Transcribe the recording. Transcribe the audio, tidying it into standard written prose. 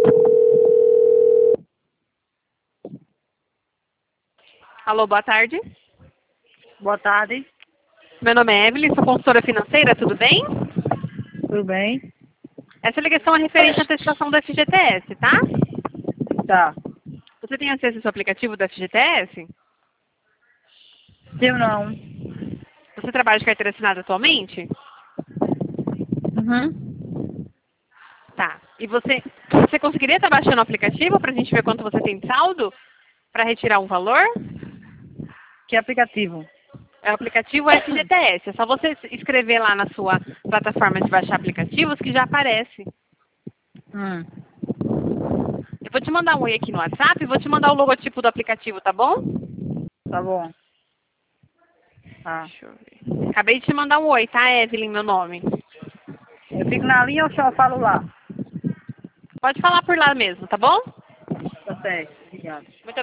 Alô, boa tarde. Boa tarde, Meu nome é Evelyn, sou consultora financeira, tudo bem? tudo bem? Essa ligação é referente à testação do FGTS, tá? Tá. Você tem acesso ao seu aplicativo do FGTS? Eu não. Você trabalha de carteira assinada atualmente? Uhum. Tá. E você conseguiria estar baixando o aplicativo para a gente ver quanto você tem de saldo para retirar um valor? Que aplicativo? É o aplicativo FGTS. É só você escrever lá na sua plataforma de baixar aplicativos que já aparece. Hum. Eu vou te mandar um oi aqui no WhatsApp e vou te mandar o logotipo do aplicativo, tá bom? Tá bom. Tá. Deixa eu ver. Acabei de te mandar um oi, tá, Evelyn, meu nome? Eu fico na linha ou só falo lá? Pode falar por lá mesmo, tá bom? Tá certo. Obrigado. Muito